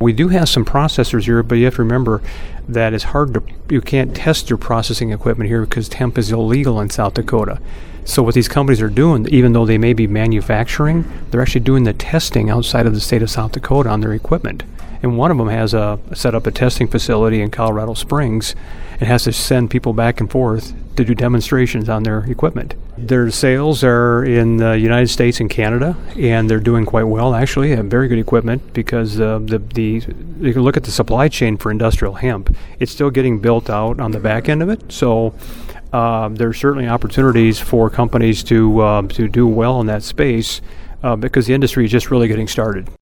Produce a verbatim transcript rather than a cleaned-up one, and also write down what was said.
We do have some processors here, but you have to remember that it's hard to, you can't test your processing equipment here because hemp is illegal in South Dakota. So what these companies are doing, even though they may be manufacturing, they're actually doing the testing outside of the state of South Dakota on their equipment. And one of them has a, set up a testing facility in Colorado Springs and has to send people back and forth to do demonstrations on their equipment. Their sales are in the United States and Canada, and they're doing quite well, actually. They have very good equipment because uh, the, the you can look at the supply chain for industrial hemp. It's still getting built out on the back end of it. So uh, there are certainly opportunities for companies to, uh, to do well in that space uh, because the industry is just really getting started.